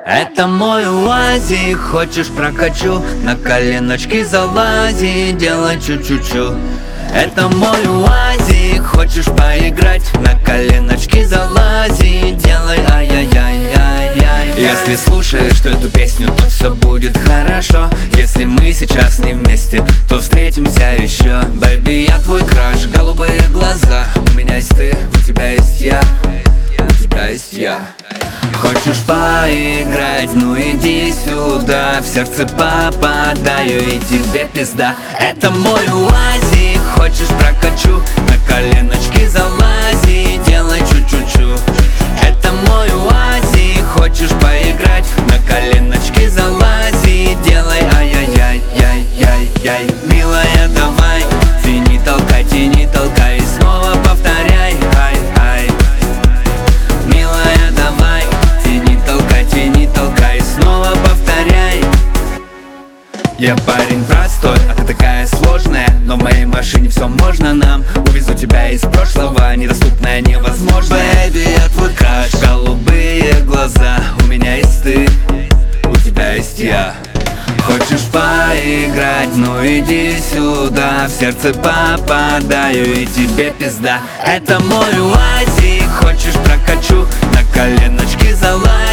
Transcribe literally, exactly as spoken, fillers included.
Это мой УАЗик, хочешь прокачу, на коленочки залази, делай чу-чу-чу. Это мой УАЗик, хочешь поиграть, на коленочки залази, делай ай-яй-яй-яй-яй. Если слушаешь эту песню, то все будет хорошо. Если мы сейчас не вместе, то встретимся еще. Бэйби, я твой краш, голубые глаза. У меня есть ты, у тебя есть я, у тебя есть я. Хочешь поиграть, ну иди сюда. В сердце попадаю и тебе пизда. Это мой УАЗик, хочешь прокачу, на коленочки залази, делай чу-чу-чу. Это мой УАЗик, хочешь поиграть, на коленочки залази, делай ай-яй-яй-яй-яй-яй. Милая, давай, тяни, толкай, тяни, толкай, и снова повторяй, ай-ай. Милая, давай, тяни, толкай, тяни, толкай, и снова повторяй. Я парень простой, а ты такая сложная, но в моей машине все можно нам. Увезу тебя из прошлого, недоступное невозможно. Бэйби, я твой краш, голубые глаза. У меня есть ты, у тебя есть я. Хочешь поиграть, ну иди сюда. В сердце попадаю и тебе пизда. Это мой УАЗик, хочешь прокачу, на коленочки залазь.